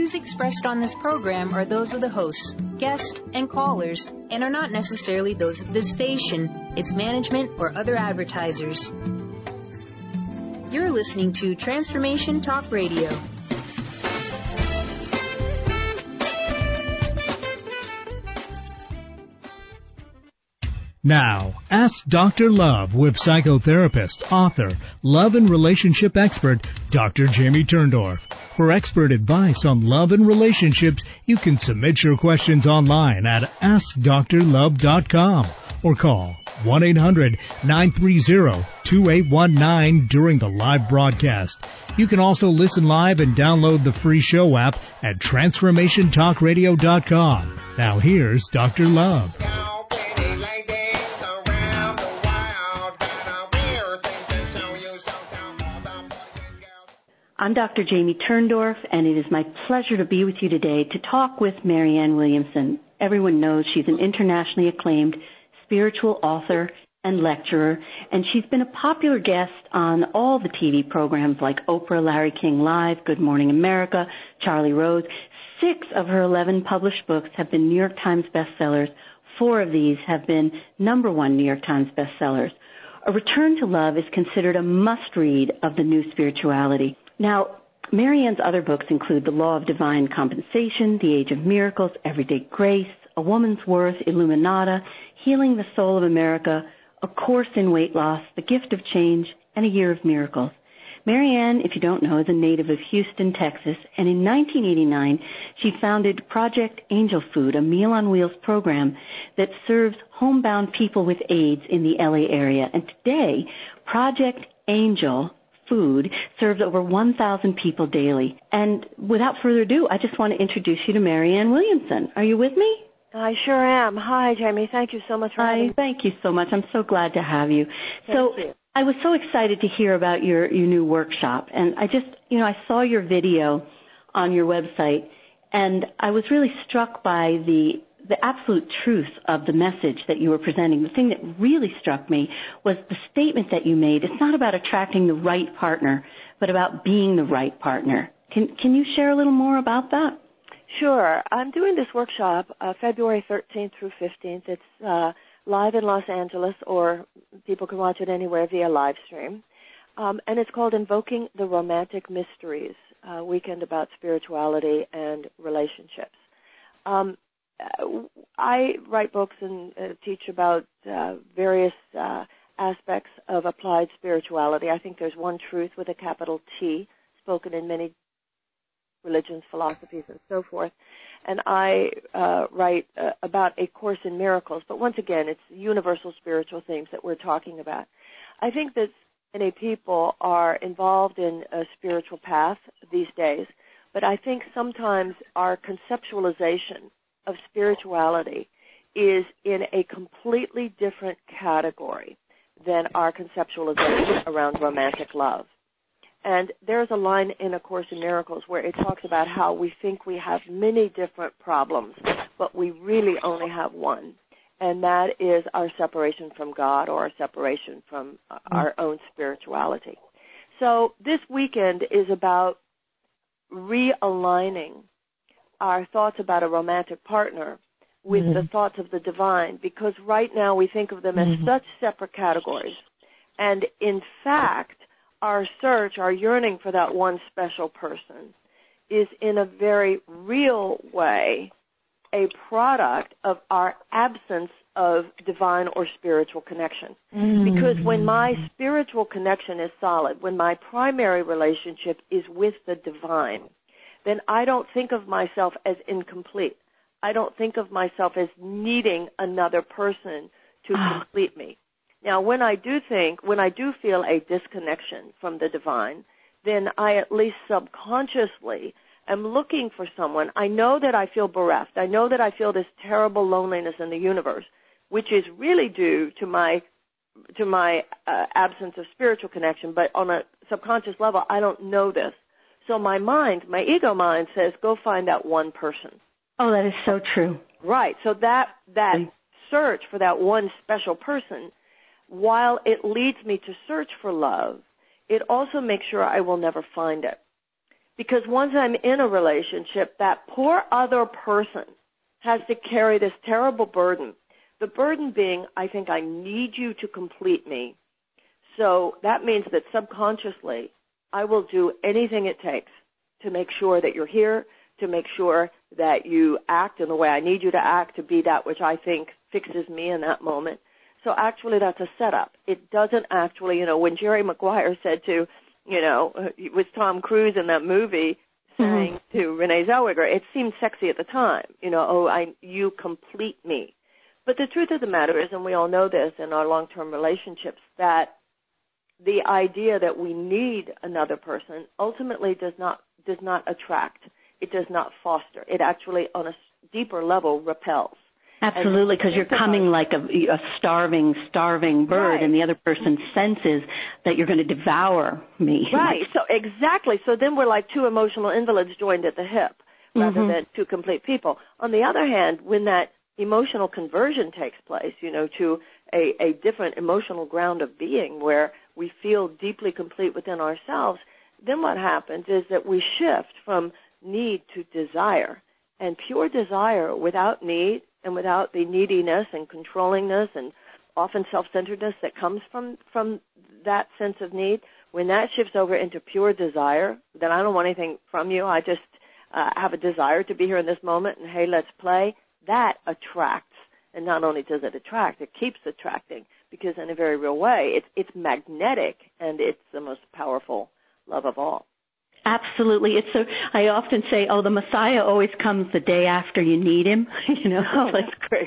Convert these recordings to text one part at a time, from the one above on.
views expressed on this program are those of the hosts, guests, and callers, and are not necessarily those of this station, its management, or other advertisers. You're listening to Transformation Talk Radio. Now, ask Dr. Love with psychotherapist, author, love and relationship expert, Dr. Jamie Turndorf. For expert advice on love and relationships, you can submit your questions online at AskDrLove.com or call 1-800-930-2819 during the live broadcast. You can also listen live and download the free show app at TransformationTalkRadio.com. Now here's Dr. Love. I'm Dr. Jamie Turndorf, and it is my pleasure to be with you today to talk with Marianne Williamson. Everyone knows she's an internationally acclaimed spiritual author and lecturer, and she's been a popular guest on all the TV programs like Oprah, Larry King Live, Good Morning America, Charlie Rose. 6 of her 11 published books have been New York Times bestsellers. 4 of these have been #1 New York Times bestsellers. A Return to Love is considered a must-read of the new spirituality. Now, Marianne's other books include The Law of Divine Compensation, The Age of Miracles, Everyday Grace, A Woman's Worth, Illuminata, Healing the Soul of America, A Course in Weight Loss, The Gift of Change, and A Year of Miracles. Marianne, if you don't know, is a native of Houston, Texas, and in 1989 she founded Project Angel Food, a Meal on Wheels program that serves homebound people with AIDS in the LA area. And today, Project Angel Food serves over 1,000 people daily. And without further ado, I just want to introduce you to Marianne Williamson. Are you with me? I sure am. Hi, Jamie. Thank you so much for having me. Thank you so much. I'm so glad to have you. Thank you. I was so excited to hear about your new workshop. And I just, I saw your video on your website, and I was really struck by the absolute truth of the message that you were presenting. The thing that really struck me was the statement that you made. It's not about attracting the right partner, but about being the right partner. Can you share a little more about that? Sure. I'm doing this workshop February 13th through 15th. It's live in Los Angeles, or people can watch it anywhere via live stream. And it's called Invoking the Romantic Mysteries, a weekend about spirituality and relationships. I write books and teach about various aspects of applied spirituality. I think there's one truth with a capital T, spoken in many religions, philosophies, and so forth. And I write about A Course in Miracles. But once again, it's universal spiritual themes that we're talking about. I think that many people are involved in a spiritual path these days, but I think sometimes our conceptualization of spirituality is in a completely different category than our conceptualization around romantic love. And there's a line in A Course in Miracles where it talks about how we think we have many different problems, but we really only have one, and that is our separation from God, or our separation from our own spirituality. So this weekend is about realigning our thoughts about a romantic partner with the thoughts of the divine, because right now we think of them as such separate categories. And in fact, our search, our yearning for that one special person is in a very real way a product of our absence of divine or spiritual connection. Because when my spiritual connection is solid, when my primary relationship is with the divine, then I don't think of myself as incomplete. I don't think of myself as needing another person to complete me. Now, when I do feel a disconnection from the divine, then I at least subconsciously am looking for someone. I know that I feel bereft. I know that I feel this terrible loneliness in the universe, which is really due to my absence of spiritual connection, but on a subconscious level, I don't know this. So my ego mind says, go find that one person. Oh, that is so true. Right. So that search for that one special person, while it leads me to search for love, it also makes sure I will never find it. Because once I'm in a relationship, that poor other person has to carry this terrible burden. The burden being, I think I need you to complete me. So that means that subconsciously, I will do anything it takes to make sure that you're here, to make sure that you act in the way I need you to act, to be that which I think fixes me in that moment. So actually, that's a setup. It doesn't actually, when Jerry Maguire said to, with Tom Cruise in that movie, saying to Renee Zellweger, it seemed sexy at the time, you complete me. But the truth of the matter is, and we all know this in our long-term relationships, that the idea that we need another person ultimately does not attract. It does not foster. It actually, on a deeper level, repels. Absolutely, because you're coming like a starving bird, right. And the other person senses that you're going to devour me. Right, so exactly. So then we're like two emotional invalids joined at the hip rather than two complete people. On the other hand, when that emotional conversion takes place, to a different emotional ground of being where we feel deeply complete within ourselves, then what happens is that we shift from need to desire. And pure desire without need and without the neediness and controllingness and often self-centeredness that comes from that sense of need, when that shifts over into pure desire, then I don't want anything from you, I just have a desire to be here in this moment and, hey, let's play, that attracts. And not only does it attract, it keeps attracting because in a very real way, it's magnetic and it's the most powerful love of all. Absolutely. I often say, the Messiah always comes the day after you need him. Oh, that's great.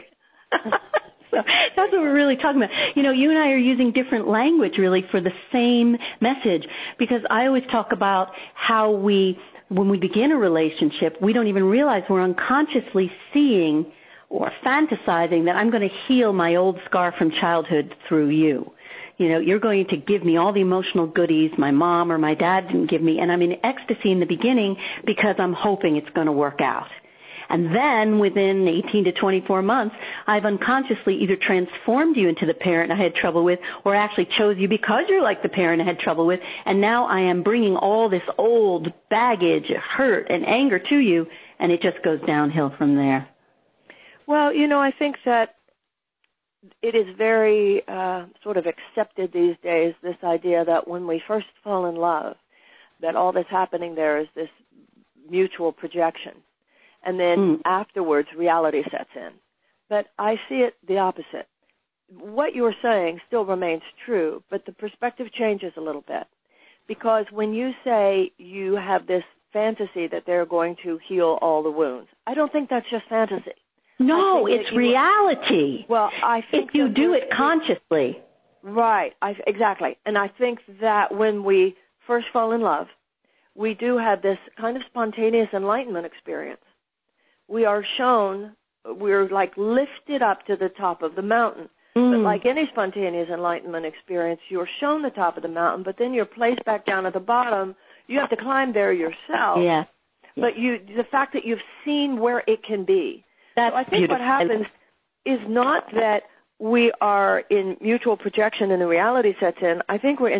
So that's what we're really talking about. You and I are using different language really for the same message because I always talk about how when we begin a relationship, we don't even realize we're unconsciously seeing or fantasizing that I'm going to heal my old scar from childhood through you. You're going to give me all the emotional goodies my mom or my dad didn't give me, and I'm in ecstasy in the beginning because I'm hoping it's going to work out. And then within 18 to 24 months, I've unconsciously either transformed you into the parent I had trouble with or actually chose you because you're like the parent I had trouble with, and now I am bringing all this old baggage, hurt, and anger to you, and it just goes downhill from there. Well, I think that it is very sort of accepted these days, this idea that when we first fall in love, that all that's happening there is this mutual projection. And then afterwards, reality sets in. But I see it the opposite. What you're saying still remains true, but the perspective changes a little bit. Because when you say you have this fantasy that they're going to heal all the wounds, I don't think that's just fantasy. No, it's reality. Well, I think if you do it consciously. Right, exactly. And I think that when we first fall in love, we do have this kind of spontaneous enlightenment experience. We are shown, we're like lifted up to the top of the mountain. But like any spontaneous enlightenment experience, you're shown the top of the mountain, but then you're placed back down at the bottom. You have to climb there yourself. Yeah. But the fact that you've seen where it can be. That's so I think beautiful. What happens is not that we are in mutual projection and the reality sets in. I think we're in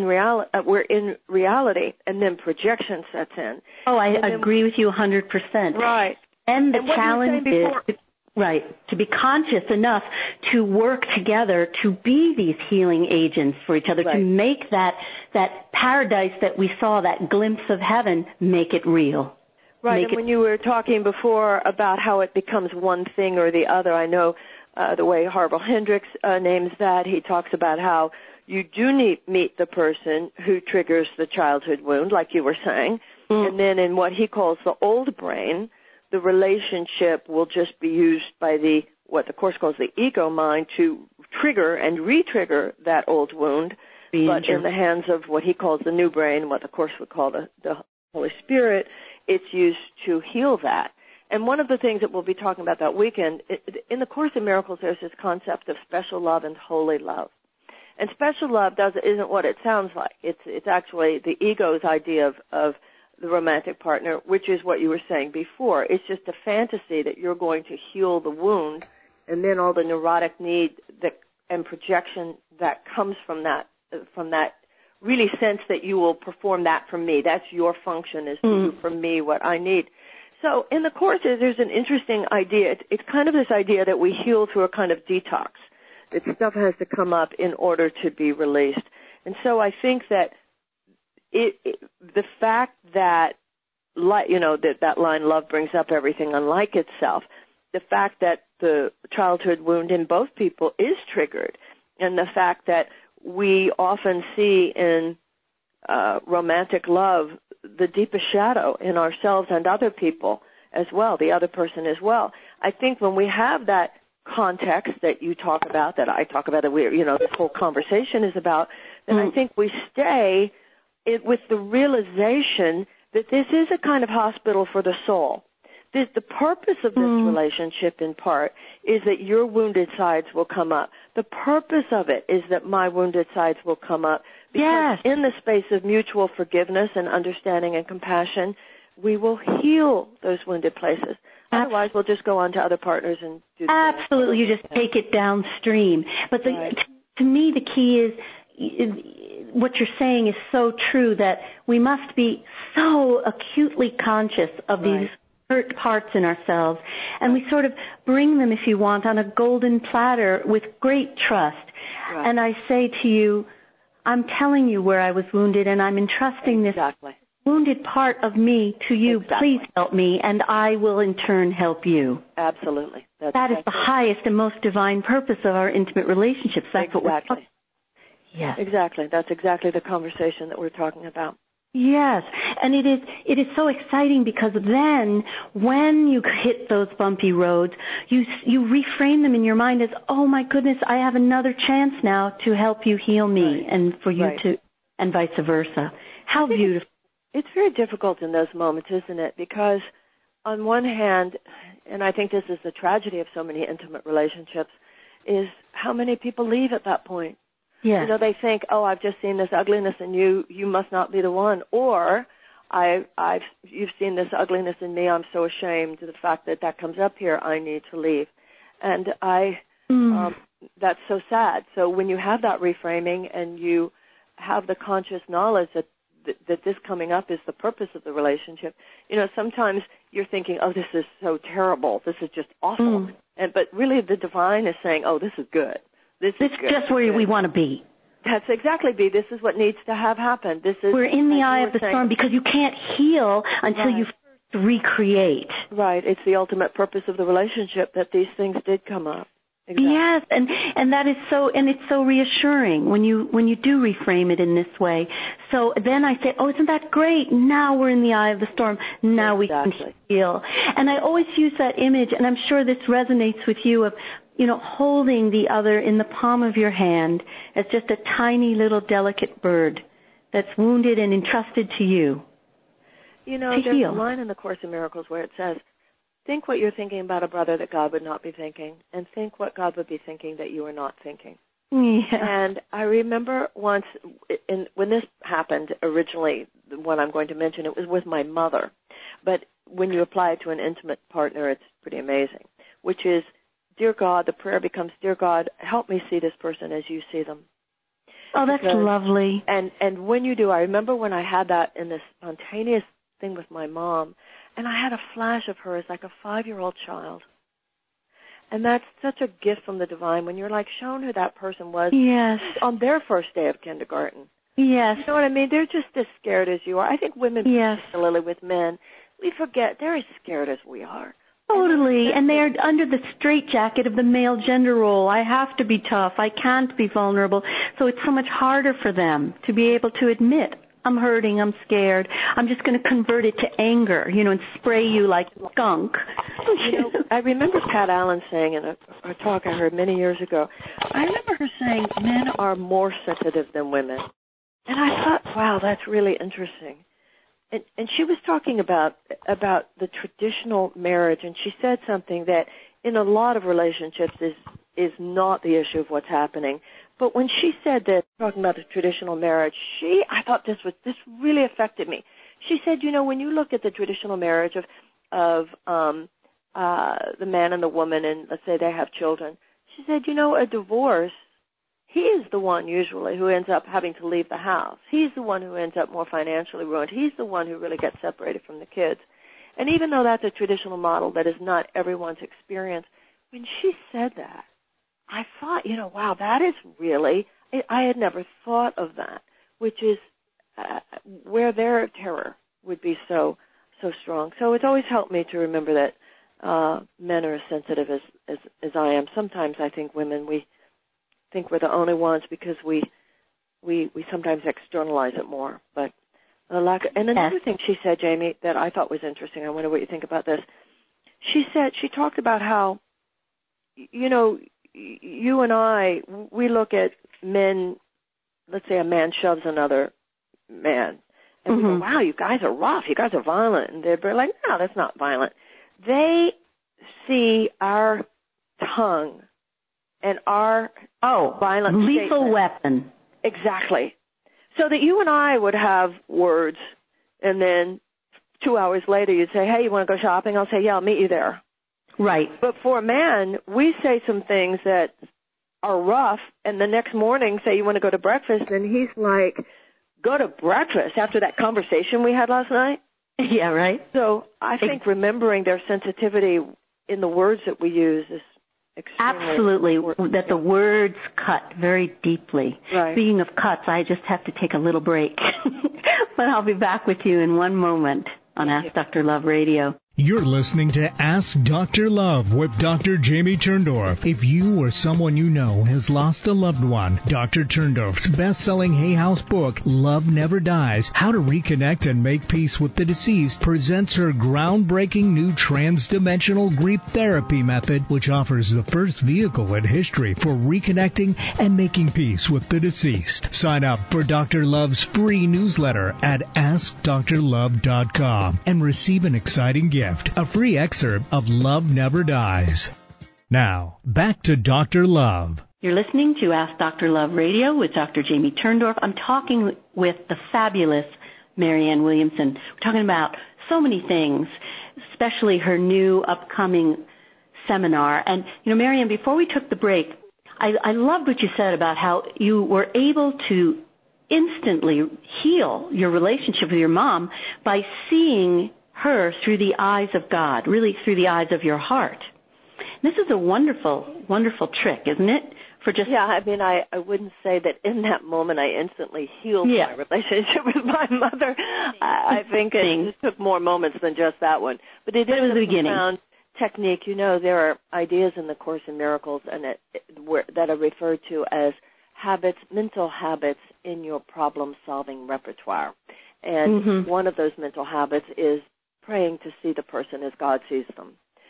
reality, and then projection sets in. Oh, I agree with you 100%. Right. And the challenge is to be conscious enough to work together to be these healing agents for each other, to make that paradise that we saw, that glimpse of heaven, make it real. Right, and when you were talking before about how it becomes one thing or the other, I know the way Harville Hendricks names that, he talks about how you do meet the person who triggers the childhood wound, like you were saying, and then in what he calls the old brain, the relationship will just be used by what the Course calls the ego mind to trigger and re-trigger that old wound, but in the hands of what he calls the new brain, what the Course would call the Holy Spirit, it's used to heal that. And one of the things that we'll be talking about that weekend, in the Course in Miracles, there's this concept of special love and holy love. And special love isn't what it sounds like. It's actually the ego's idea of the romantic partner, which is what you were saying before. It's just a fantasy that you're going to heal the wound, and then all the neurotic need and projection that comes from that really sense that you will perform that for me. That's your function, is to do for me what I need. So in the Course, there's an interesting idea. It's kind of this idea that we heal through a kind of detox, that stuff has to come up in order to be released. And so I think that the fact that, that line, love brings up everything unlike itself, the fact that the childhood wound in both people is triggered, and the fact that we often see in romantic love the deepest shadow in ourselves and other people as well, the other person as well. I think when we have that context that you talk about, that I talk about, that this whole conversation is about, then I think we stay with the realization that this is a kind of hospital for the soul. The purpose of this relationship, in part, is that your wounded sides will come up. The purpose of it is that my wounded sides will come up. Because in the space of mutual forgiveness and understanding and compassion, we will heal those wounded places. Otherwise, we'll just go on to other partners and do absolutely. You just take it downstream. But to me, the key is what you're saying is so true, that we must be so acutely conscious of these hurt parts in ourselves, and we sort of bring them, if you want, on a golden platter with great trust. And I say to you, I'm telling you where I was wounded, and I'm entrusting this wounded part of me to you. Please help me, and I will in turn help you. Absolutely. That is the highest and most divine purpose of our intimate relationships. That's what we're talking. Yes. Exactly. That's exactly the conversation that we're talking about. Yes, and it is so exciting, because then when you hit those bumpy roads, you reframe them in your mind as, oh my goodness, I have another chance now to help you heal me, and for you to, and vice versa. How beautiful. It's very difficult in those moments, isn't it? Because on one hand, and I think this is the tragedy of so many intimate relationships, is how many people leave at that point. Yes. They think, oh, I've just seen this ugliness in you, you must not be the one. Or, you've seen this ugliness in me, I'm so ashamed of the fact that comes up here, I need to leave. And that's so sad. So when you have that reframing and you have the conscious knowledge that this coming up is the purpose of the relationship, sometimes you're thinking, oh, this is so terrible, this is just awful. But really the divine is saying, oh, this is good. This is just where we want to be. That's exactly, B. This is what needs to have happened. We're in the eye of the storm, because you can't heal until you first recreate. Right. It's the ultimate purpose of the relationship that these things did come up. Exactly. Yes, and that is so, and it's so reassuring when you do reframe it in this way. So then I say, oh, isn't that great? Now we're in the eye of the storm. Now we can heal. And I always use that image, and I'm sure this resonates with you, of holding the other in the palm of your hand as just a tiny little delicate bird that's wounded and entrusted to you. There's a line in the Course in Miracles where it says, think what you're thinking about a brother that God would not be thinking, and think what God would be thinking that you are not thinking. Yeah. And I remember once, when this happened originally, what I'm going to mention, it was with my mother. But when you apply it to an intimate partner, it's pretty amazing, which is, dear God, the prayer becomes, dear God, help me see this person as you see them. Oh, that's lovely. And when you do, I remember when I had that in this spontaneous thing with my mom, and I had a flash of her as like a 5-year-old child. And that's such a gift from the divine when you're like shown who that person was on their first day of kindergarten. Yes. You know what I mean? They're just as scared as you are. I think women, particularly with men, we forget they're as scared as we are. Totally, and they're under the straitjacket of the male gender role. I have to be tough. I can't be vulnerable. So it's so much harder for them to be able to admit, I'm hurting, I'm scared. I'm just going to convert it to anger, and spray you like a skunk. I remember Pat Allen saying in a talk I heard many years ago, I remember her saying men are more sensitive than women. And I thought, wow, that's really interesting. And she was talking about the traditional marriage, and she said something that in a lot of relationships is not the issue of what's happening. But when she said that, talking about the traditional marriage, I thought this really affected me. She said, when you look at the traditional marriage of the man and the woman, and let's say they have children, she said, a divorce, he is the one usually who ends up having to leave the house. He's the one who ends up more financially ruined. He's the one who really gets separated from the kids. And even though that's a traditional model that is not everyone's experience, when she said that, I thought, wow, that is really, I had never thought of that, which is where their terror would be so strong. So it's always helped me to remember that men are as sensitive as I am. Sometimes I think women, we think we're the only ones because we sometimes externalize it more. But and another thing she said, Jamie, that I thought was interesting, I wonder what you think about this. She talked about how, you and I, we look at men, let's say a man shoves another man, and we go, wow, you guys are rough, you guys are violent. And they're like, no, that's not violent. They see our tongue and our violent lethal statement. Weapon. Exactly. So that you and I would have words, and then 2 hours later you'd say, hey, you want to go shopping? I'll say, yeah, I'll meet you there. Right. But for a man, we say some things that are rough, and the next morning say, you want to go to breakfast? And he's like, go to breakfast after that conversation we had last night? Yeah, right. So I think remembering their sensitivity in the words that we use is extremely absolutely important. That the words cut very deeply. Right. Speaking of cuts, I just have to take a little break. But I'll be back with you in one moment on Ask Dr. Love Radio. You're listening to Ask Dr. Love with Dr. Jamie Turndorf. If you or someone you know has lost a loved one, Dr. Turndorf's best-selling Hay House book, Love Never Dies, How to Reconnect and Make Peace with the Deceased, presents her groundbreaking new trans-dimensional grief therapy method, which offers the first vehicle in history for reconnecting and making peace with the deceased. Sign up for Dr. Love's free newsletter at AskDrLove.com and receive an exciting gift. A free excerpt of Love Never Dies. Now, back to Dr. Love. You're listening to Ask Dr. Love Radio with Dr. Jamie Turndorf. I'm talking with the fabulous Marianne Williamson. We're talking about so many things, especially her new upcoming seminar. And, Marianne, before we took the break, I loved what you said about how you were able to instantly heal your relationship with your mom by seeing her through the eyes of God, really through the eyes of your heart. This is a wonderful, wonderful trick, isn't it? I wouldn't say that in that moment I instantly healed my relationship with my mother. I think it just took more moments than just that one. But it is a profound technique. There are ideas in the Course in Miracles and that are referred to as habits, mental habits in your problem-solving repertoire. And one of those mental habits is praying to see the person as God sees them.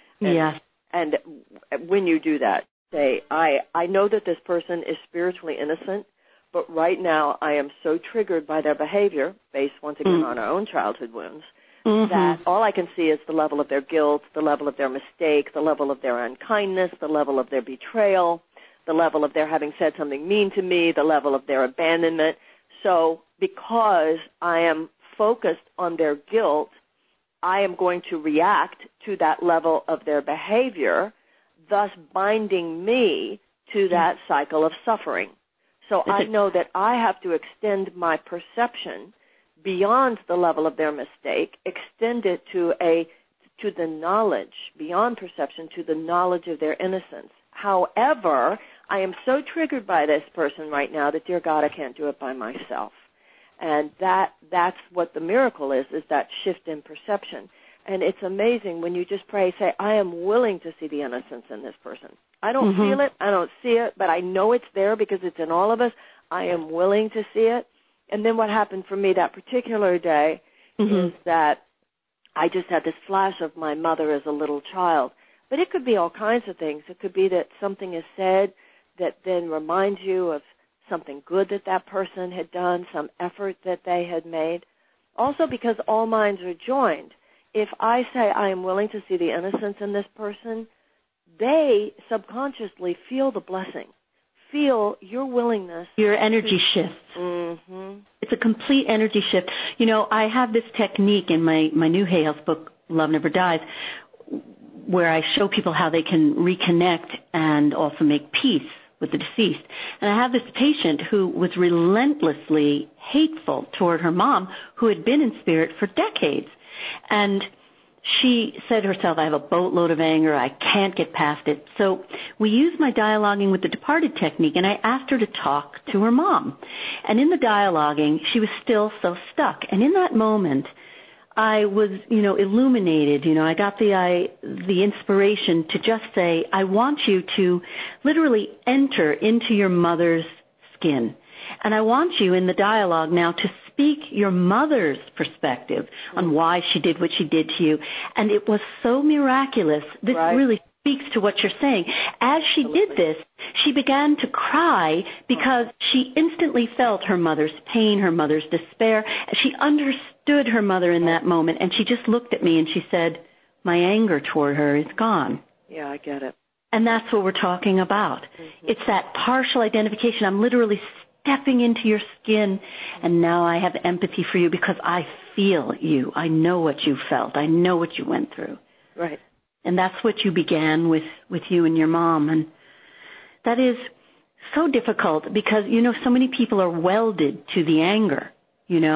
And when you do that, say, I know that this person is spiritually innocent, but right now I am so triggered by their behavior, based once again on our own childhood wounds, that all I can see is the level of their guilt, the level of their mistake, the level of their unkindness, the level of their betrayal, the level of their having said something mean to me, the level of their abandonment. So because I am focused on their guilt, I am going to react to that level of their behavior, thus binding me to that cycle of suffering. So I know that I have to extend my perception beyond the level of their mistake, extend it to the knowledge, beyond perception, to the knowledge of their innocence. However, I am so triggered by this person right now that, dear God, I can't do it by myself. And that's what the miracle is that shift in perception. And it's amazing when you just pray, say, I am willing to see the innocence in this person. I don't feel it, I don't see it, but I know it's there because it's in all of us. I am willing to see it. And then what happened for me that particular day is that I just had this flash of my mother as a little child. But it could be all kinds of things. It could be that something is said that then reminds you of something good that person had done, some effort that they had made. Also because all minds are joined. If I say I am willing to see the innocence in this person, they subconsciously feel the blessing, feel your willingness. Your energy shifts. It's a complete energy shift. I have this technique in my new Hay House book, Love Never Dies, where I show people how they can reconnect and also make peace with the deceased. And I have this patient who was relentlessly hateful toward her mom, who had been in spirit for decades. And she said to herself, I have a boatload of anger. I can't get past it. So we used my dialoguing with the departed technique, and I asked her to talk to her mom. And in the dialoguing, she was still so stuck. And in that moment, I was, illuminated. I got the inspiration to just say, I want you to literally enter into your mother's skin. And I want you in the dialogue now to speak your mother's perspective on why she did what she did to you. And it was so miraculous. This really speaks to what you're saying. As she did this, she began to cry because she instantly felt her mother's pain, her mother's despair. She understood her mother in that moment, and she just looked at me and she said, my anger toward her is gone. Yeah, I get it. And that's what we're talking about. Mm-hmm. It's that partial identification. I'm literally stepping into your skin, and now I have empathy for you because I feel you. I know what you felt. I know what you went through. Right. And that's what you began with you and your mom. And that is so difficult because, so many people are welded to the anger, and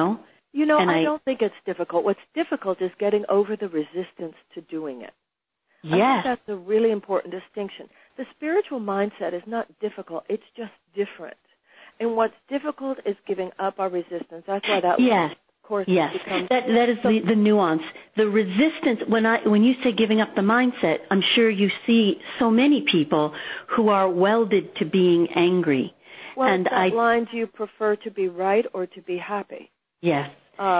I don't think it's difficult. What's difficult is getting over the resistance to doing it. Yes. I think that's a really important distinction. The spiritual mindset is not difficult. It's just different. And what's difficult is giving up our resistance. That's why that course becomes... That is the nuance. The resistance, when you say giving up the mindset, I'm sure you see so many people who are welded to being angry. Well, and that line, do you prefer to be right or to be happy? Yes.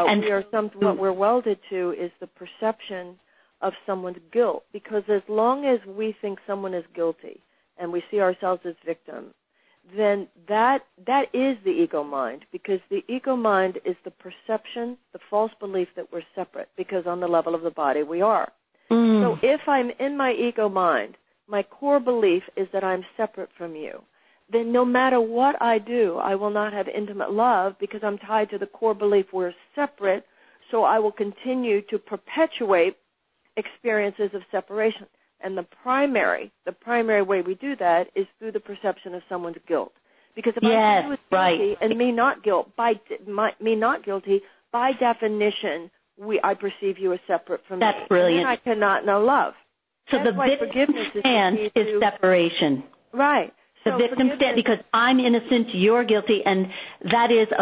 What we're welded to is the perception of someone's guilt, because as long as we think someone is guilty and we see ourselves as victims, then that is the ego mind, because the ego mind is the perception, the false belief that we're separate, because on the level of the body we are. So if I'm in my ego mind, my core belief is that I'm separate from you, then no matter what I do, I will not have intimate love because I'm tied to the core belief we're separate, so I will continue to perpetuate experiences of separation. And the primary way we do that is through the perception of someone's guilt. Because if I was guilty and me not guilty, by definition, I perceive you as separate from me. That's brilliant. And then I cannot know love. So the victim stance is separation. Right. The victim stance, because I'm innocent, you're guilty, and that is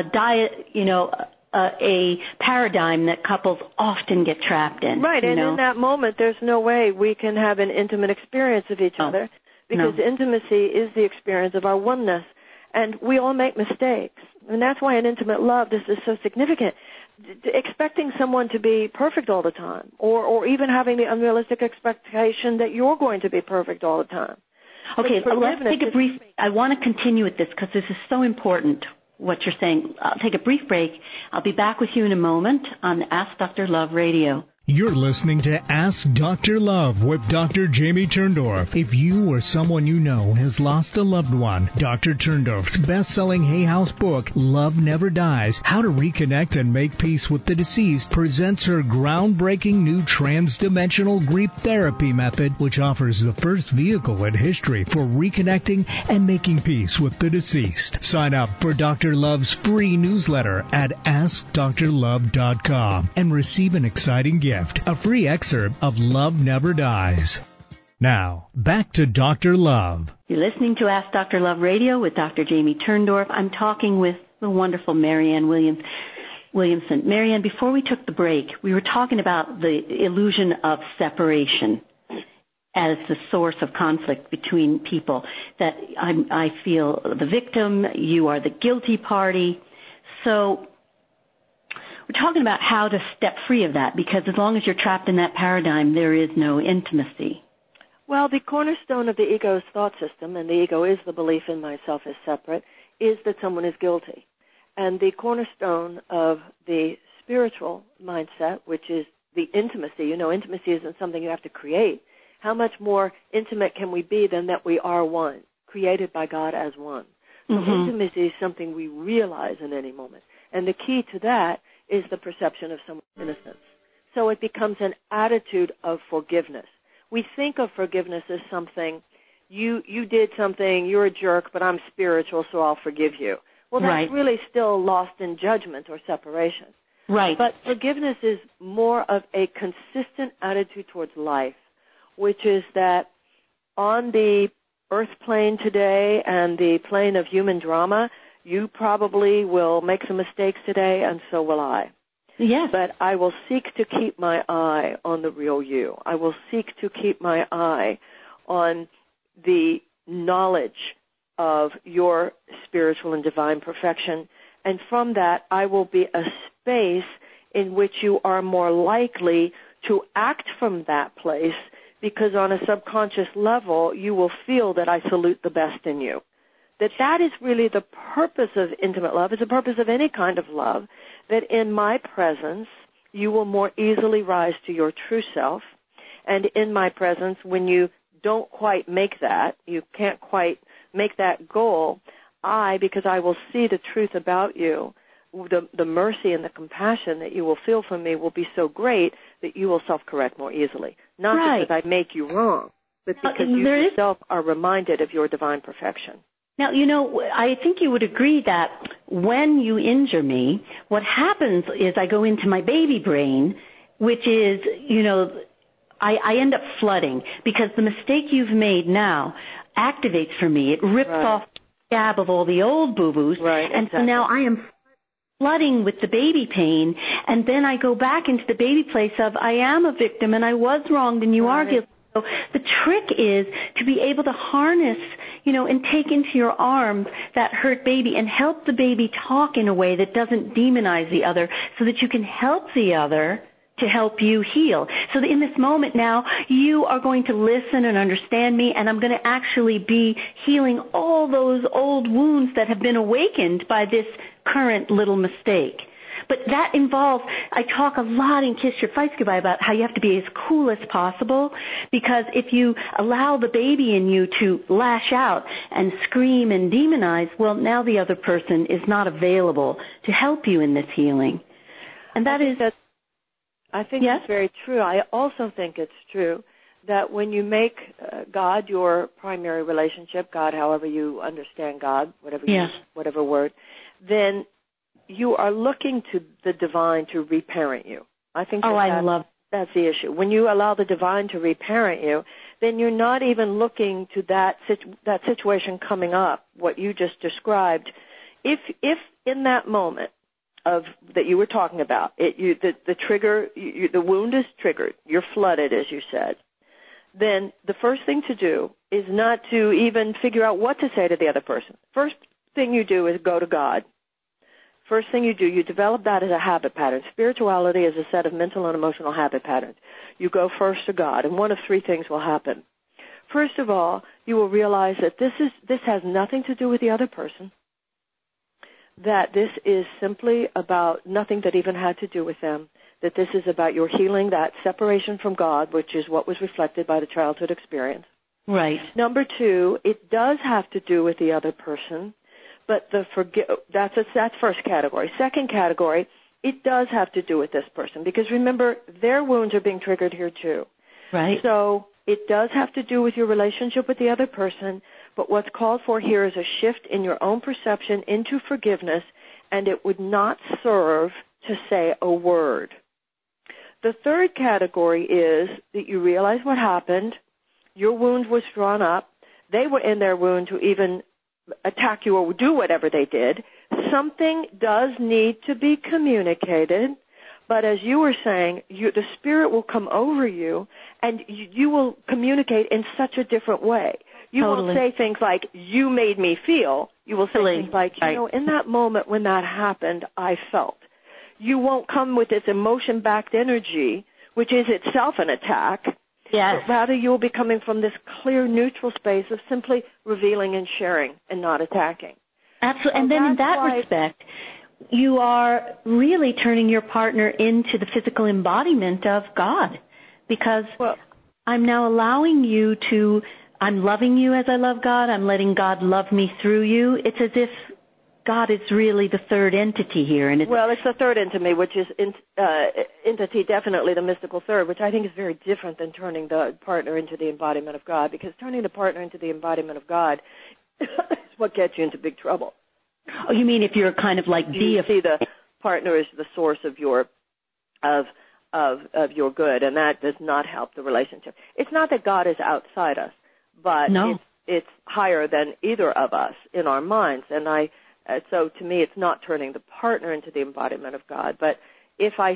a paradigm that couples often get trapped in. Right, and in that moment, there's no way we can have an intimate experience of each other, because intimacy is the experience of our oneness, and we all make mistakes. And that's why in intimate love, this is so significant. Expecting someone to be perfect all the time, or even having the unrealistic expectation that you're going to be perfect all the time. Okay, let's take a brief... I want to continue with this because this is so important, what you're saying. I'll take a brief break. I'll be back with you in a moment on Ask Dr. Love Radio. You're listening to Ask Dr. Love with Dr. Jamie Turndorf. If you or someone you know has lost a loved one, Dr. Turndorf's best-selling Hay House book, Love Never Dies, How to Reconnect and Make Peace with the Deceased, presents her groundbreaking new trans-dimensional grief therapy method, which offers the first vehicle in history for reconnecting and making peace with the deceased. Sign up for Dr. Love's free newsletter at AskDrLove.com and receive an exciting gift. A free excerpt of Love Never Dies. Now, back to Dr. Love. You're listening to Ask Dr. Love Radio with Dr. Jamie Turndorf. I'm talking with the wonderful Marianne Williamson. Marianne, before we took the break, we were talking about the illusion of separation as the source of conflict between people, that I feel the victim, you are the guilty party. So we're talking about how to step free of that, because as long as you're trapped in that paradigm, there is no intimacy. Well, the cornerstone of the ego's thought system, and the ego is the belief in myself as separate, is that someone is guilty. And the cornerstone of the spiritual mindset, which is the intimacy, intimacy isn't something you have to create. How much more intimate can we be than that we are one, created by God as one? So intimacy is something we realize in any moment. And the key to that is the perception of someone's innocence. So it becomes an attitude of forgiveness. We think of forgiveness as something you did something, you're a jerk, but I'm spiritual, so I'll forgive you. Well, that's really still lost in judgment or separation. Right. But forgiveness is more of a consistent attitude towards life, which is that on the earth plane today and the plane of human drama, you probably will make some mistakes today, and so will I. Yes. But I will seek to keep my eye on the real you. I will seek to keep my eye on the knowledge of your spiritual and divine perfection. And from that, I will be a space in which you are more likely to act from that place, because on a subconscious level, you will feel that I salute the best in you. That is really the purpose of intimate love. It's the purpose of any kind of love, that in my presence, you will more easily rise to your true self. And in my presence, when you don't quite make that, you can't quite make that goal, because I will see the truth about you, the mercy and the compassion that you will feel from me will be so great that you will self-correct more easily. Not because I make you wrong, but because you yourself are reminded of your divine perfection. Now, I think you would agree that when you injure me, what happens is I go into my baby brain, which is, I end up flooding because the mistake you've made now activates for me. It rips off the scab of all the old boo-boos. Right, and so now I am flooding with the baby pain, and then I go back into the baby place of I am a victim and I was wronged and you are guilty. So the trick is to be able to harness, and take into your arms that hurt baby and help the baby talk in a way that doesn't demonize the other, so that you can help the other to help you heal. So in this moment now, you are going to listen and understand me, and I'm going to actually be healing all those old wounds that have been awakened by this current little mistake. But that involves, I talk a lot in Kiss Your Fights Goodbye about how you have to be as cool as possible, because if you allow the baby in you to lash out and scream and demonize, well, now the other person is not available to help you in this healing. And I think that's very true. I also think it's true that when you make God your primary relationship, God, however you understand God, whatever word, then you are looking to the divine to reparent you. I think that's the issue. When you allow the divine to reparent you, then you're not even looking to that situation coming up, what you just described. If in that moment that you were talking about, the trigger, the wound is triggered, you're flooded, as you said, then the first thing to do is not to even figure out what to say to the other person. First thing you do is go to God. First thing you do, you develop that as a habit pattern. Spirituality is a set of mental and emotional habit patterns. You go first to God, and one of three things will happen. First of all, you will realize that this has nothing to do with the other person, that this is simply about nothing that even had to do with them, that this is about your healing, that separation from God, which is what was reflected by the childhood experience. Right. Number two, it does have to do with the other person, but that's first category. Second category, it does have to do with this person, because remember, their wounds are being triggered here too. Right. So it does have to do with your relationship with the other person, but what's called for here is a shift in your own perception into forgiveness, and it would not serve to say a word. The third category is that you realize what happened, your wound was drawn up, they were in their wound to even attack you or do whatever they did. Something does need to be communicated, but as you were saying, the Spirit will come over you, and you will communicate in such a different way. You won't say things like, you made me feel. You will say things like, in that moment when that happened, I felt. You won't come with this emotion-backed energy, which is itself an attack. Yes. But rather, you'll be coming from this clear, neutral space of simply revealing and sharing and not attacking. Absolutely. And then in that respect, you are really turning your partner into the physical embodiment of God, because I'm now allowing you to, I'm loving you as I love God, I'm letting God love me through you. It's as if God is really the third entity here. And well, it's the third entity, which is entity, definitely the mystical third, which I think is very different than turning the partner into the embodiment of God, because turning the partner into the embodiment of God is what gets you into big trouble. Oh, you mean if you're kind of like you see the partner is the source of your of your good, and that does not help the relationship. It's not that God is outside us, but it's higher than either of us in our minds. And so to me, it's not turning the partner into the embodiment of God. But if I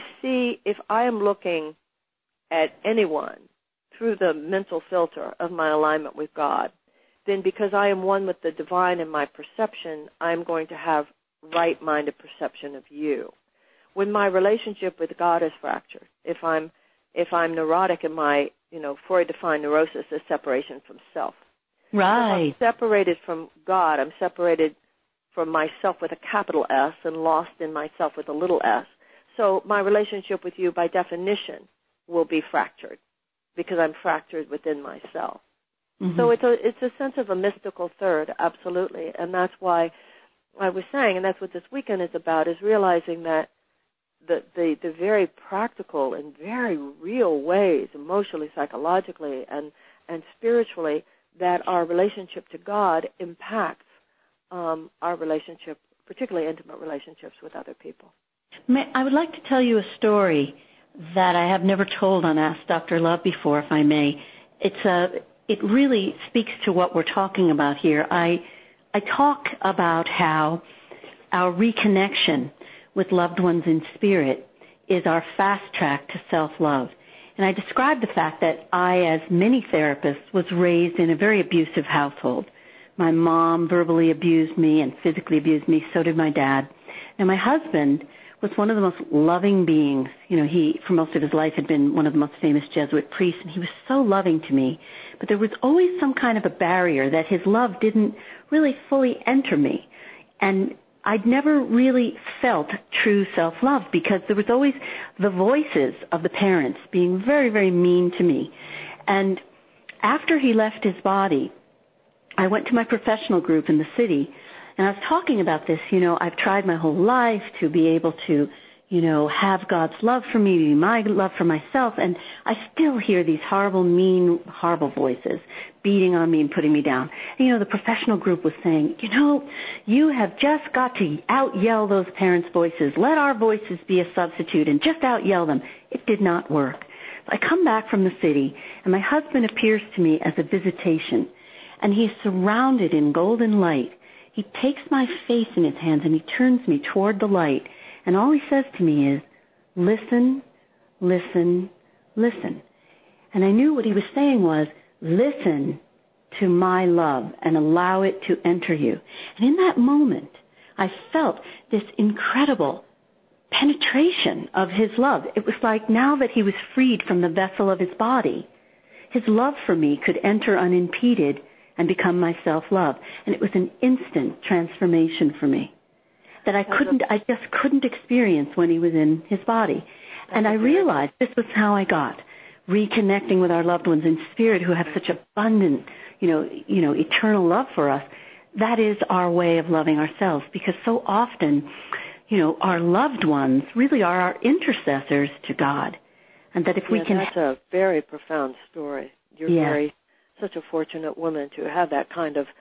am looking at anyone through the mental filter of my alignment with God, then because I am one with the divine in my perception, I'm going to have right-minded perception of you. When my relationship with God is fractured, if I'm neurotic in my, Freud defined neurosis as separation from self. Right. If I'm separated from God, I'm separated from myself with a capital S and lost in myself with a little s. So my relationship with you, by definition, will be fractured because I'm fractured within myself. Mm-hmm. So it's a sense of a mystical third, absolutely. And that's why I was saying, and that's what this weekend is about, is realizing that the very practical and very real ways, emotionally, psychologically, and spiritually, that our relationship to God impacts our relationship, particularly intimate relationships with other people. I would like to tell you a story that I have never told on Ask Dr. Love before, if I may. It really speaks to what we're talking about here. I talk about how our reconnection with loved ones in spirit is our fast track to self-love. And I describe the fact that I, as many therapists, was raised in a very abusive household. My mom verbally abused me and physically abused me. So did my dad. Now, my husband was one of the most loving beings. He, for most of his life, had been one of the most famous Jesuit priests, and he was so loving to me. But there was always some kind of a barrier that his love didn't really fully enter me. And I'd never really felt true self-love because there was always the voices of the parents being very, very mean to me. And after he left his body, I went to my professional group in the city, and I was talking about this. I've tried my whole life to be able to, have God's love for me, my love for myself, and I still hear these horrible, mean, horrible voices beating on me and putting me down. And, the professional group was saying, you have just got to out-yell those parents' voices. Let our voices be a substitute and just out-yell them. It did not work. So I come back from the city, and my husband appears to me as a visitation, and he's surrounded in golden light. He takes my face in his hands, and he turns me toward the light, and all he says to me is, listen, listen, listen. And I knew what he was saying was, listen to my love and allow it to enter you. And in that moment, I felt this incredible penetration of his love. It was like now that he was freed from the vessel of his body, his love for me could enter unimpeded and become my self-love. And it was an instant transformation for me that I just couldn't experience when he was in his body. And I realized this was how I got reconnecting with our loved ones in spirit who have such abundant, eternal love for us. That is our way of loving ourselves, because so often, our loved ones really are our intercessors to God. And that if we can... That's a very profound story. You're such a fortunate woman to have that kind of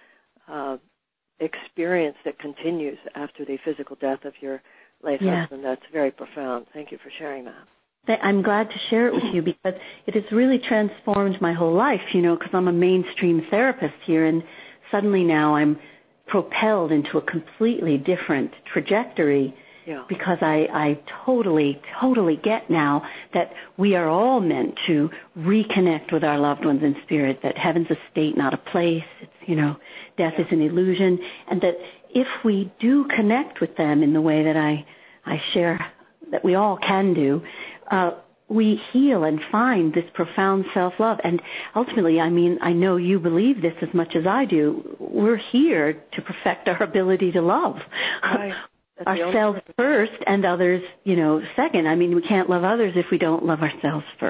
experience that continues after the physical death of your late husband. That's very profound. Thank you for sharing that. I'm glad to share it with you because it has really transformed my whole life, because I'm a mainstream therapist here, and suddenly now I'm propelled into a completely different trajectory because I totally get now that we are all meant to reconnect with our loved ones in spirit, that heaven's a state, not a place. It's, death is an illusion, and that if we do connect with them in the way that I share that we all can do, we heal and find this profound self-love. And ultimately, I know you believe this as much as I do. We're here to perfect our ability to love. Right. Ourselves first and others, second. We can't love others if we don't love ourselves first.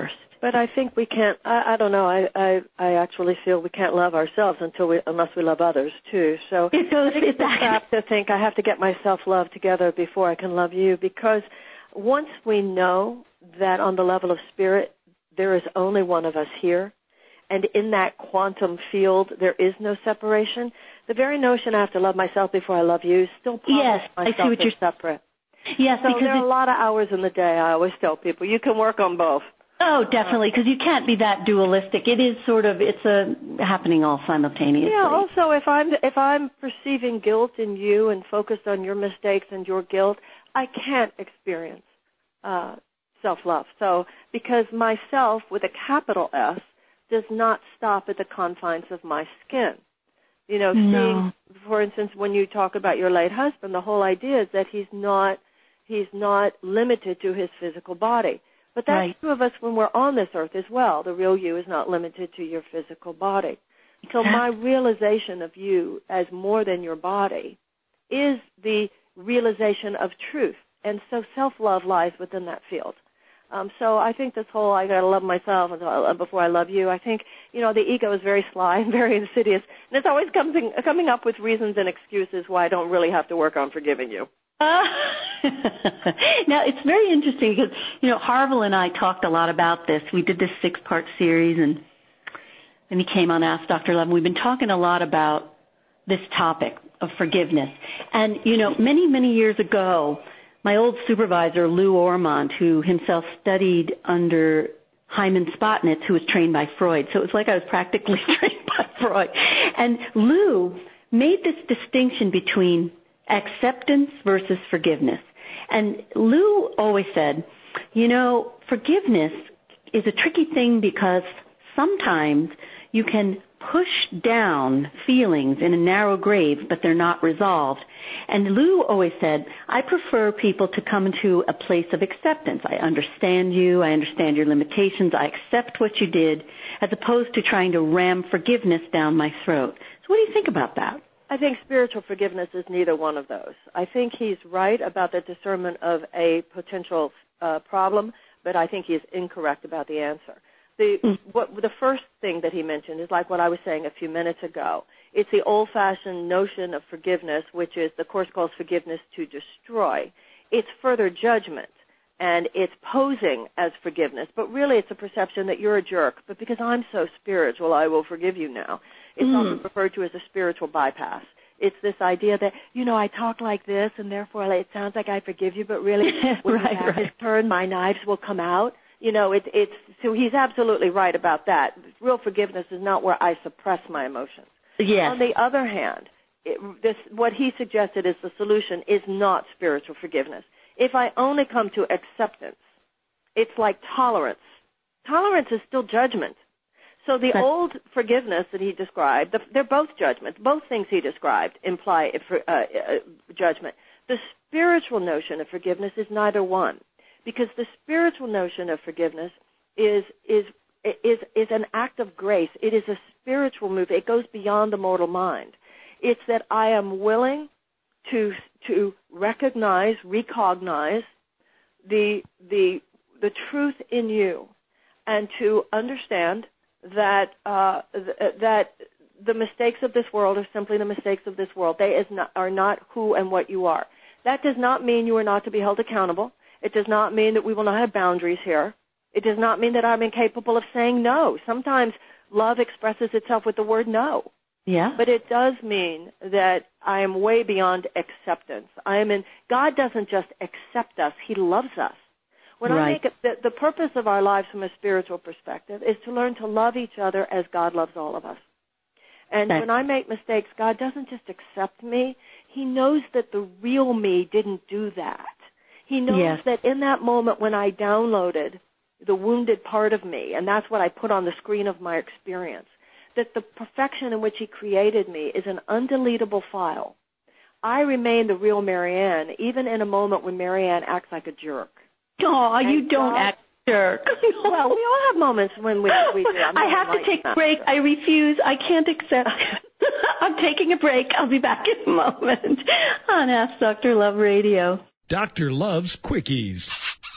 But I think we can't, I don't know, I actually feel we can't love ourselves unless we love others too. So it's a trap to think I have to get my self-love together before I can love you, because once we know that on the level of spirit, there is only one of us here, and in that quantum field, there is no separation, the very notion I have to love myself before I love you still posits myself as separate. Yes, so because there are a lot of hours in the day. I always tell people, you can work on both. Oh, definitely, because you can't be that dualistic. It is it's happening all simultaneously. Yeah, also, if I'm perceiving guilt in you and focused on your mistakes and your guilt, I can't experience self-love. So, because myself with a capital S does not stop at the confines of my skin. You know, seeing, for instance, when you talk about your late husband, the whole idea is that he's not limited to his physical body. But that's true of us when we're on this earth as well. The real you is not limited to your physical body. So my realization of you as more than your body is the realization of truth. And so self-love lies within that field. So I think this whole I got to love myself before I love you, I think, you know, the ego is very sly and very insidious. And it's always coming up with reasons and excuses why I don't really have to work on forgiving you. Now, it's very interesting because, you know, Harville and I talked a lot about this. We did this 6-part series, and then he came on Ask Dr. Love, and we've been talking a lot about this topic of forgiveness. And, you know, many, many years ago, my old supervisor, Lou Ormond, who himself studied under Hyman Spotnitz, who was trained by Freud, so it was like I was practically trained by Freud. And Lou made this distinction between acceptance versus forgiveness. And Lou always said, you know, forgiveness is a tricky thing because sometimes you can push down feelings in a narrow grave, but they're not resolved. And Lou always said, I prefer people to come to a place of acceptance. I understand you. I understand your limitations. I accept what you did, as opposed to trying to ram forgiveness down my throat. So what do you think about that? I think spiritual forgiveness is neither one of those. I think he's right about the discernment of a potential problem, but I think he's incorrect about the answer. The first thing that he mentioned is like what I was saying a few minutes ago. It's the old-fashioned notion of forgiveness, which is the Course calls forgiveness to destroy. It's further judgment, and it's posing as forgiveness, but really it's a perception that you're a jerk, but because I'm so spiritual, I will forgive you now. It's often referred to as a spiritual bypass. It's this idea that, you know, I talk like this, and therefore it sounds like I forgive you, but really when the back is turned, my knives will come out. You know, so he's absolutely right about that. Real forgiveness is not where I suppress my emotions. Yes. On the other hand, what he suggested as the solution is not spiritual forgiveness. If I only come to acceptance, it's like tolerance. Tolerance is still judgment. So the old forgiveness that he described, they're both judgments. Both things he described imply judgment. The spiritual notion of forgiveness is neither one, because the spiritual notion of forgiveness is an act of grace. It is a spiritual move. It goes beyond the mortal mind. It's that I am willing to recognize the truth in you, and to understand that the mistakes of this world are simply the mistakes of this world. They are not who and what you are. That does not mean you are not to be held accountable. It does not mean that we will not have boundaries here. It does not mean that I'm incapable of saying no. Sometimes love expresses itself with the word no. Yeah. But it does mean that I am way beyond acceptance. God doesn't just accept us, He loves us. When I make it, the purpose of our lives from a spiritual perspective is to learn to love each other as God loves all of us. And when I make mistakes, God doesn't just accept me. He knows that the real me didn't do that. He knows that in that moment when I downloaded the wounded part of me, and that's what I put on the screen of my experience, that the perfection in which He created me is an undeletable file. I remain the real Marianne, even in a moment when Marianne acts like a jerk. Oh, you don't act jerk. Well, we all have moments when we do. I have to take a break. I refuse. I can't accept it. I'm taking a break. I'll be back in a moment on Ask Dr. Love Radio. Dr. Love's Quickies.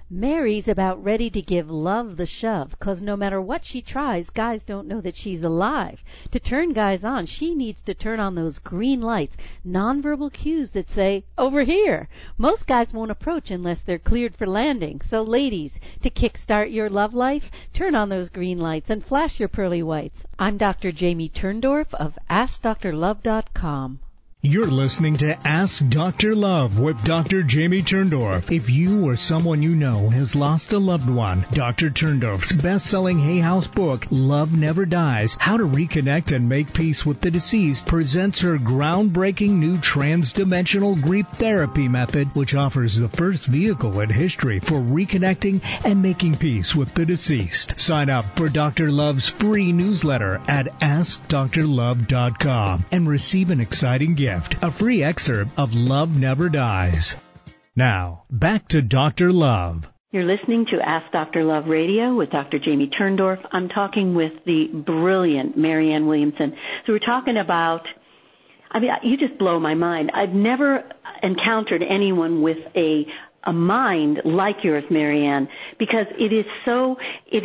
Mary's about ready to give love the shove, 'cause no matter what she tries, guys don't know that she's alive. To turn guys on, she needs to turn on those green lights, nonverbal cues that say, over here. Most guys won't approach unless they're cleared for landing. So ladies, to kickstart your love life, turn on those green lights and flash your pearly whites. I'm Dr. Jamie Turndorf of AskDrLove.com. You're listening to Ask Dr. Love with Dr. Jamie Turndorf. If you or someone you know has lost a loved one, Dr. Turndorf's best-selling Hay House book, Love Never Dies, How to Reconnect and Make Peace with the Deceased, presents her groundbreaking new trans-dimensional grief therapy method, which offers the first vehicle in history for reconnecting and making peace with the deceased. Sign up for Dr. Love's free newsletter at AskDrLove.com and receive an exciting gift. A free excerpt of Love Never Dies. Now, back to Dr. Love. You're listening to Ask Dr. Love Radio with Dr. Jamie Turndorf. I'm talking with the brilliant Marianne Williamson. So we're talking about, you just blow my mind. I've never encountered anyone with a mind like yours, Marianne, because it is so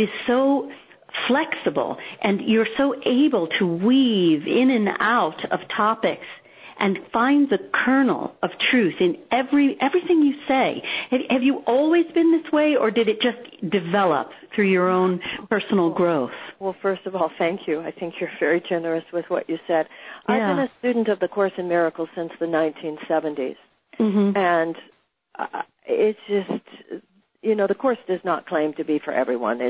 flexible, and you're so able to weave in and out of topics and find the kernel of truth in everything you say. Have you always been this way, or did it just develop through your own personal growth? Well, first of all, thank you. I think you're very generous with what you said. Yeah. I've been a student of the Course in Miracles since the 1970s. Mm-hmm. And it's just, the Course does not claim to be for everyone.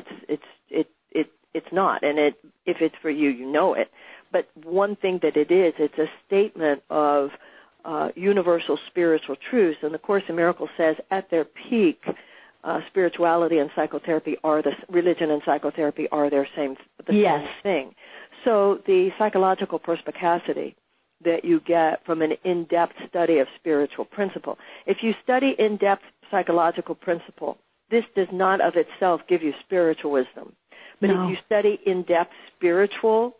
It's not. And if it's for you, you know it. But one thing that it is, it's a statement of universal spiritual truths. And the Course in Miracles says at their peak, spirituality and psychotherapy religion and psychotherapy are the same thing. So the psychological perspicacity that you get from an in-depth study of spiritual principle. If you study in-depth psychological principle, this does not of itself give you spiritual wisdom. But if you study in-depth spiritual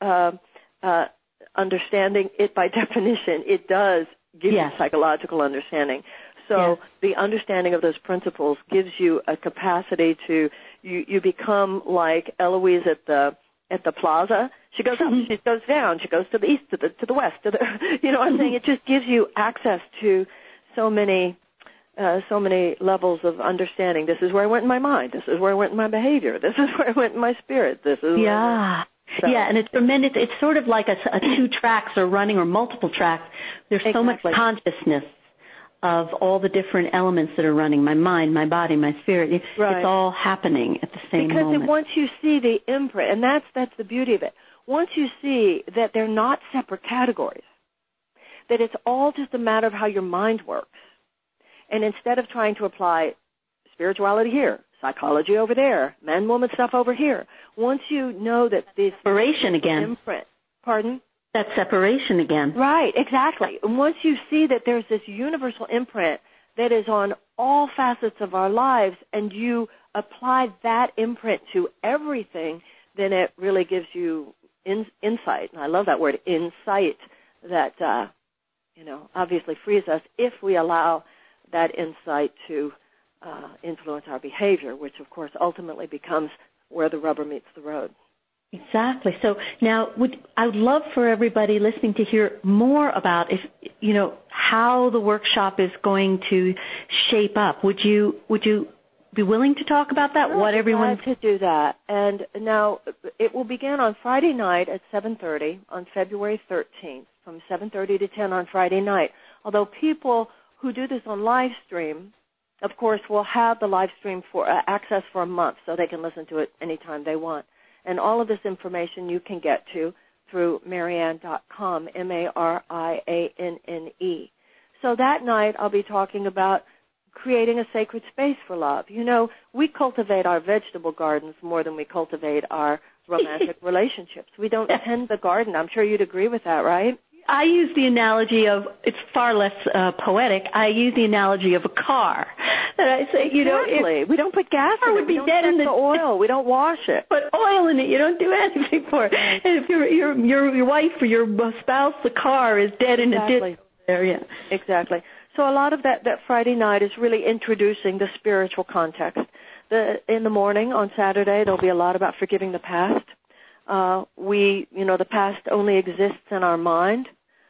understanding, it by definition, it does give you psychological understanding. So the understanding of those principles gives you a capacity to, you become like Eloise at the plaza. She goes up, she goes down, she goes to the east, to the west, what I'm saying? It just gives you access to so many levels of understanding. This is where I went in my mind. This is where I went in my behavior. This is where I went in my spirit. This is and it's tremendous. It's sort of like a two tracks are running, or multiple tracks. There's so much consciousness of all the different elements that are running, my mind, my body, my spirit. It's all happening at the same moment. Because once you see the imprint, and that's the beauty of it, once you see that they're not separate categories, that it's all just a matter of how your mind works, and instead of trying to apply spirituality here, psychology over there, man-woman stuff over here, once you know that this separation again, imprint, pardon? That separation again. Right, exactly. And once you see that there's this universal imprint that is on all facets of our lives, and you apply that imprint to everything, then it really gives you insight. And I love that word, insight, that, obviously frees us if we allow that insight to influence our behavior, which, of course, ultimately becomes where the rubber meets the road. Exactly. So now I would love for everybody listening to hear more about how the workshop is going to shape up. Would you be willing to talk about that? What everyone to do that. And now it will begin on Friday night at 7:30 on February 13th, from 7:30 to 10 on Friday night. Although people who do this on live stream, of course, will have the live stream for access for a month, so they can listen to it anytime they want. And all of this information you can get to through Marianne.com, MARIANNE. So that night I'll be talking about creating a sacred space for love. We cultivate our vegetable gardens more than we cultivate our romantic relationships. We don't tend the garden. I'm sure you'd agree with that, right? I use the analogy of, it's far less poetic, I use the analogy of a car. And I say, exactly. We don't put gas in it. Would be dead in the oil. We don't wash it. Put oil in it. You don't do anything for it. And if your wife or your spouse, the car is dead in a ditch there, Exactly. So a lot of that Friday night is really introducing the spiritual context. In the morning on Saturday, there'll be a lot about forgiving the past. The past only exists in our mind,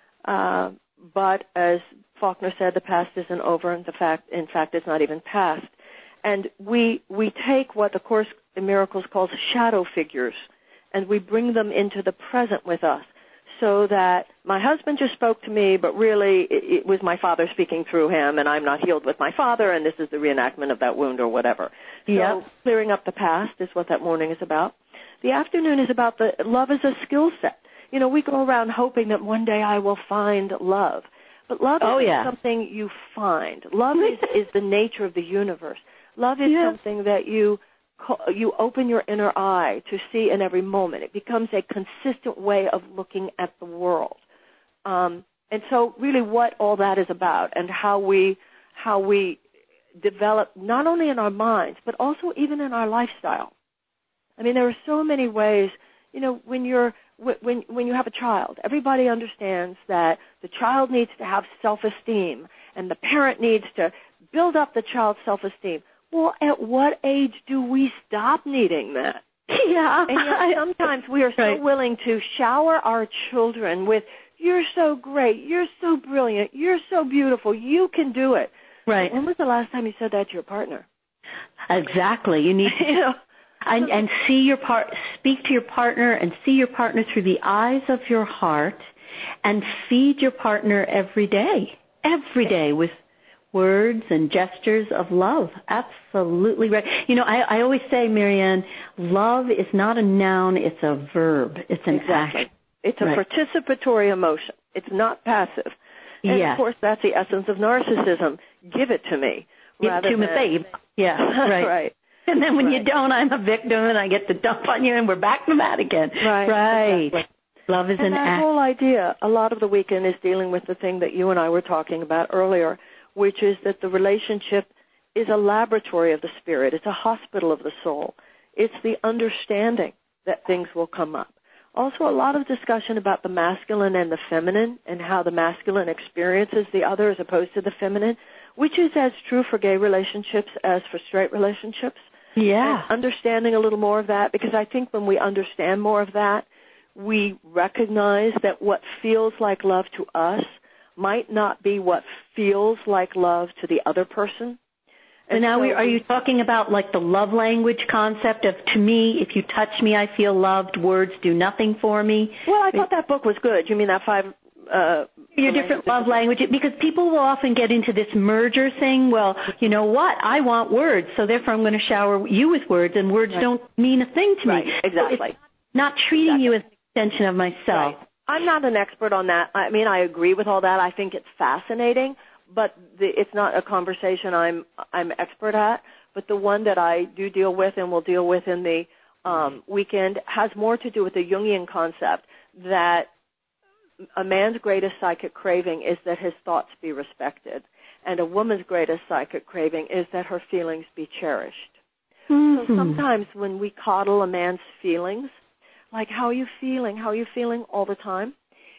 but as Faulkner said, the past isn't over, and in fact, it's not even past. And we take what the Course in Miracles calls shadow figures, and we bring them into the present with us, so that my husband just spoke to me, but really it was my father speaking through him, and I'm not healed with my father, and this is the reenactment of that wound or whatever. So clearing up the past is what that morning is about. The afternoon is about the love as a skill set. We go around hoping that one day I will find love. But love is something you find. Love is the nature of the universe. Love is something that you open your inner eye to see in every moment. It becomes a consistent way of looking at the world. And so really what all that is about, and how we develop not only in our minds, but also even in our lifestyle. I mean, there are so many ways, when you have a child, everybody understands that the child needs to have self-esteem, and the parent needs to build up the child's self-esteem. Well, at what age do we stop needing that? Yeah. And yet sometimes we are so willing to shower our children with, you're so great, you're so brilliant, you're so beautiful, you can do it. Right. When was the last time you said that to your partner? Exactly. You need to and speak to your partner and see your partner through the eyes of your heart, and feed your partner every day with words and gestures of love. Absolutely right. I always say, Marianne, love is not a noun, it's a verb. It's an action. It's a participatory emotion. It's not passive. And of course, that's the essence of narcissism. Give it to me. Give it to me, babe. Yeah, right. Right. And then when you don't, I'm a victim, and I get to dump on you, and we're back to that again. Right. Exactly. Love is an act. And that whole idea, a lot of the weekend is dealing with the thing that you and I were talking about earlier, which is that the relationship is a laboratory of the spirit. It's a hospital of the soul. It's the understanding that things will come up. Also, a lot of discussion about the masculine and the feminine, and how the masculine experiences the other as opposed to the feminine, which is as true for gay relationships as for straight relationships. Yeah. And understanding a little more of that, because I think when we understand more of that, we recognize that what feels like love to us might not be what feels like love to the other person. And now, are you talking about like the love language concept of, to me, if you touch me, I feel loved, words do nothing for me? Well, I thought that book was good. You mean that 5... your different love languages, because people will often get into this merger thing. Well, you know what? I want words, so therefore I'm going to shower you with words, and words don't mean a thing to me. Right, exactly. So it's not treating you as an extension of myself. Right. I'm not an expert on that. I mean, I agree with all that. I think it's fascinating, but it's not a conversation I'm expert at. But the one that I do deal with and will deal with in the weekend has more to do with the Jungian concept that a man's greatest psychic craving is that his thoughts be respected, and a woman's greatest psychic craving is that her feelings be cherished. So sometimes when we coddle a man's feelings, like, how are you feeling? How are you feeling all the time?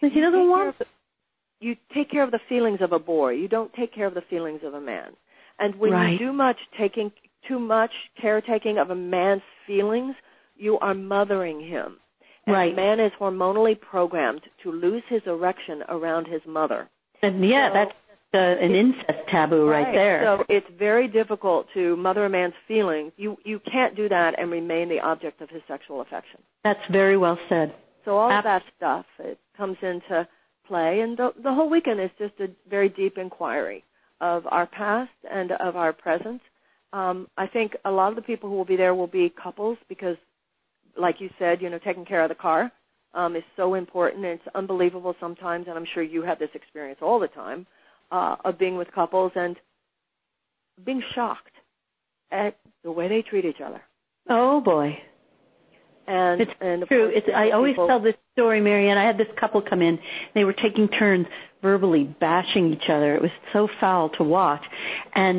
You take care of the feelings of a boy. You don't take care of the feelings of a man. And when you do too much caretaking of a man's feelings, you are mothering him. And a man is hormonally programmed to lose his erection around his mother. And that's an incest taboo right there. So it's very difficult to mother a man's feelings. You can't do that and remain the object of his sexual affection. That's very well said. So all of that stuff, it comes into play. And the whole weekend is just a very deep inquiry of our past and of our present. I think a lot of the people who will be there will be couples because, like you said, taking care of the car is so important. And it's unbelievable sometimes, and I'm sure you have this experience all the time, of being with couples and being shocked at the way they treat each other. Oh, boy. And it's true. I always tell this story, Marianne. I had this couple come in. They were taking turns verbally bashing each other. It was so foul to watch. And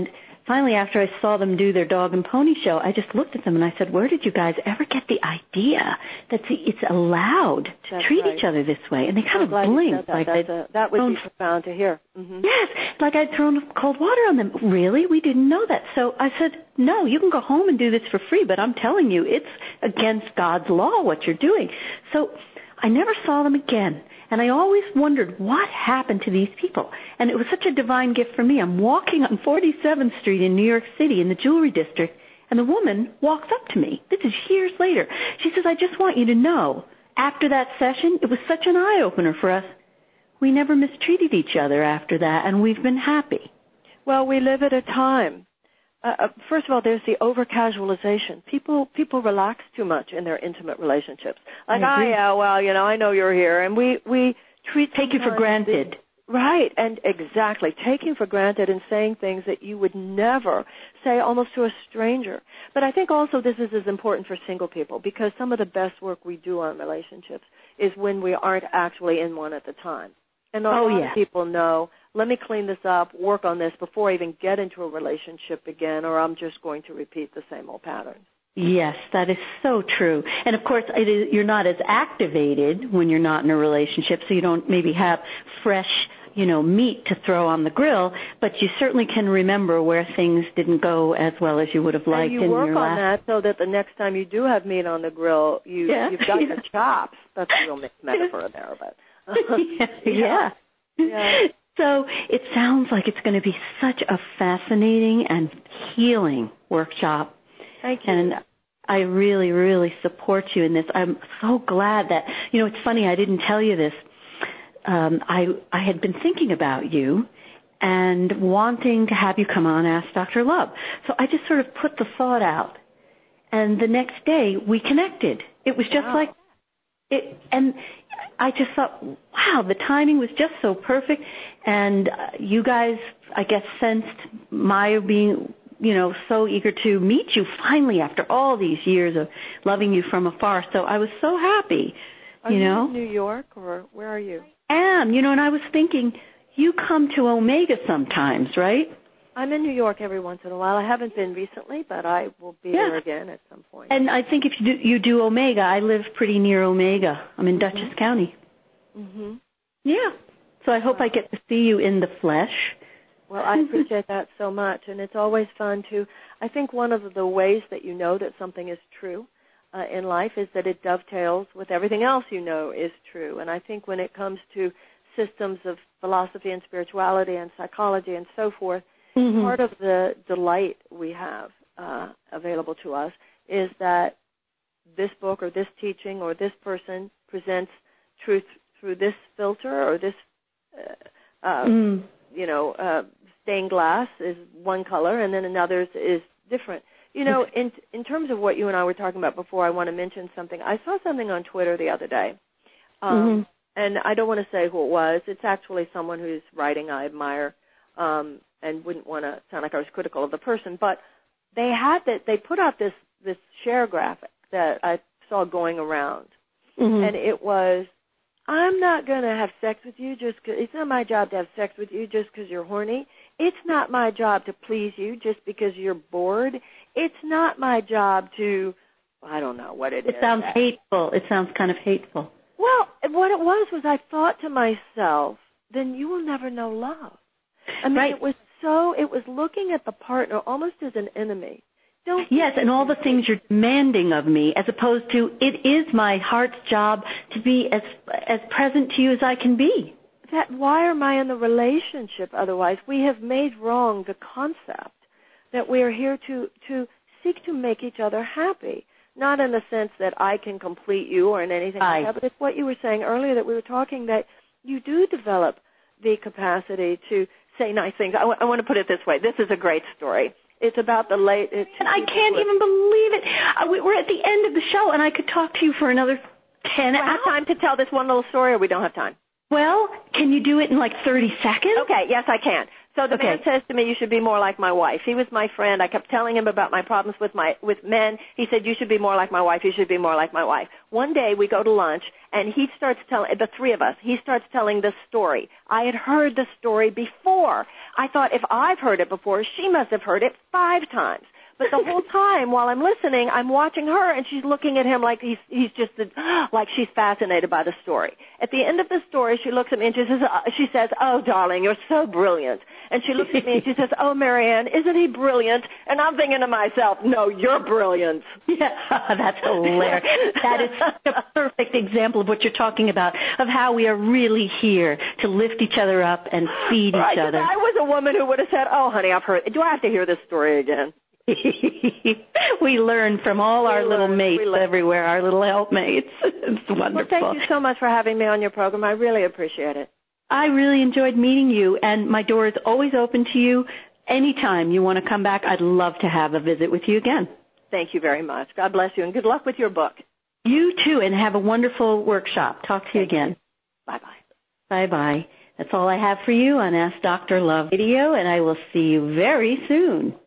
finally, after I saw them do their dog and pony show, I just looked at them and I said, where did you guys ever get the idea that it's allowed to treat each other this way? And they kind of blinked. That would be profound to hear. Mm-hmm. Yes, like I'd thrown cold water on them. Really? We didn't know that. So I said, no, you can go home and do this for free, but I'm telling you, it's against God's law what you're doing. So I never saw them again. And I always wondered what happened to these people. And it was such a divine gift for me. I'm walking on 47th Street in New York City in the jewelry district, and the woman walks up to me. This is years later. She says, I just want you to know, after that session, it was such an eye-opener for us. We never mistreated each other after that, and we've been happy. Well, we live at a time. First of all, there's the over-casualization. People relax too much in their intimate relationships. Like, I know you're here, and we take you for granted. Right, and exactly, taking for granted and saying things that you would never say almost to a stranger. But I think also this is as important for single people, because some of the best work we do on relationships is when we aren't actually in one at the time. And a lot of people know, let me clean this up, work on this before I even get into a relationship again, or I'm just going to repeat the same old patterns. Yes, that is so true. And of course, you're not as activated when you're not in a relationship, so you don't maybe have fresh, meat to throw on the grill, but you certainly can remember where things didn't go as well as you would have liked. And you work on that so that the next time you do have meat on the grill, you've got your chops. That's a real mixed metaphor there, but yeah. So it sounds like it's going to be such a fascinating and healing workshop. Thank you. And I really, really support you in this. I'm so glad that, it's funny, I didn't tell you this. I had been thinking about you and wanting to have you come on Ask Dr. Love. So I just sort of put the thought out. And the next day we connected. It was just like it. And I just thought, wow, the timing was just so perfect. And you guys, I guess, sensed my being, so eager to meet you finally after all these years of loving you from afar. So I was so happy, Are you in New York, or where are you? I am, and I was thinking, you come to Omega sometimes, right? I'm in New York every once in a while. I haven't been recently, but I will be there again at some point. And I think if you do Omega, I live pretty near Omega. I'm in Dutchess County. Mm-hmm. Yeah. So I hope I get to see you in the flesh. Well, I appreciate that so much, and it's always fun to, I think one of the ways that you know that something is true in life is that it dovetails with everything else you know is true. And I think when it comes to systems of philosophy and spirituality and psychology and so forth, part of the delight we have available to us is that this book or this teaching or this person presents truth through this filter or this, stained glass is one color and then another's is different. In terms of what you and I were talking about before, I want to mention something. I saw something on Twitter the other day, and I don't want to say who it was. It's actually someone whose writing I admire, and wouldn't want to sound like I was critical of the person, but they put out this share graphic that I saw going around, and it was, I'm not going to have sex with you just because it's not my job to have sex with you just because you're horny. It's not my job to please you just because you're bored. It's not my job to, I don't know what it is. It sounds hateful. It sounds kind of hateful. Well, what it was I thought to myself, then you will never know love. I mean, it was looking at the partner almost as an enemy. Yes, and all the things you're demanding of me, as opposed to, it is my heart's job to be as present to you as I can be. Why am I in the relationship otherwise? We have made wrong the concept that we are here to seek to make each other happy, not in the sense that I can complete you or in anything like that, but it's what you were saying earlier that we were talking that you do develop the capacity to say nice things. I want to put it this way. This is a great story. It's about the late... And I can't even believe it. We're at the end of the show, and I could talk to you for another 10 hours. Do I have time to tell this one little story, or we don't have time? Well, can you do it in like 30 seconds? Okay, yes, I can. So the man says to me, you should be more like my wife. He was my friend. I kept telling him about my problems with men. He said, you should be more like my wife. You should be more like my wife. One day we go to lunch, and he starts telling, the three of us, he starts telling the story. I had heard the story before. I thought if I've heard it before, she must have heard it 5 times. But the whole time while I'm listening, I'm watching her, and she's looking at him like he's just like she's fascinated by the story. At the end of the story, she looks at me and she says, "Oh, darling, you're so brilliant." And she looks at me and she says, "Oh, Marianne, isn't he brilliant?" And I'm thinking to myself, "No, you're brilliant." Yeah, that's hilarious. That is such a perfect example of what you're talking about, of how we are really here to lift each other up and feed each other. I was a woman who would have said, "Oh, honey, I've heard. Do I have to hear this story again?" We learn from all our little mates everywhere, our little helpmates. It's wonderful. Well, thank you so much for having me on your program. I really appreciate it. I really enjoyed meeting you, and my door is always open to you. Anytime you want to come back, I'd love to have a visit with you again. Thank you very much. God bless you, and good luck with your book. You too, and have a wonderful workshop. Talk to you again. Bye-bye. Bye-bye. That's all I have for you on Ask Dr. Love Radio, and I will see you very soon.